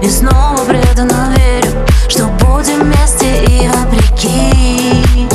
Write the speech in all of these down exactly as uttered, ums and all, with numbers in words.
и снова преданно верю, что будем вместе и вопреки.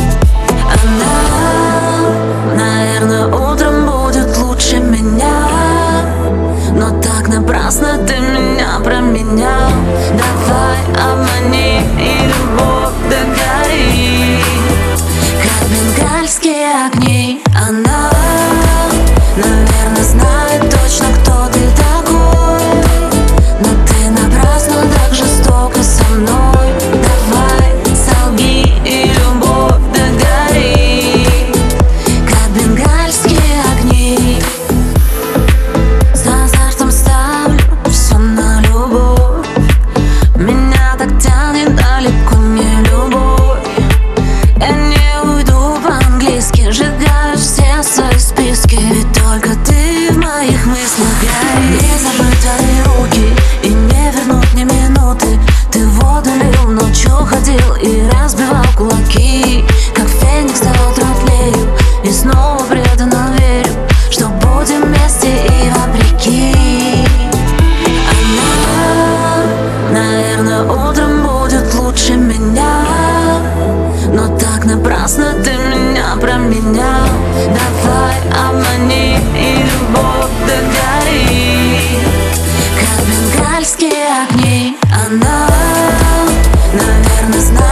Она, наверное, утром будет лучше меня, но так напрасно ты меня променял. Давай обмани, и любовь догори, как бенгальские огни. Она, наверное, знает точно, кто ты такой, но ты напрасно так жестоко со мной. Давай солги, и любовь догори, как бенгальские огни. За азартом ставлю все на любовь, меня так тянет далеко не любовь. Я не уйду по-английски, сжигаю все свои списки, ведь только ты в моих мыслях горишь. Не забыть твои руки и не вернуть ни минуты. Ты воду лил, ночью ходил и разбивал кулаки, как феникс до утра тлею, и снова преданно верю, что будем вместе и вопреки. Она, наверное, утром будет лучше меня, но так напрасно ты меня променял. Давай обмани, и любовь догори, как бенгальские огни. Она, наверное, знает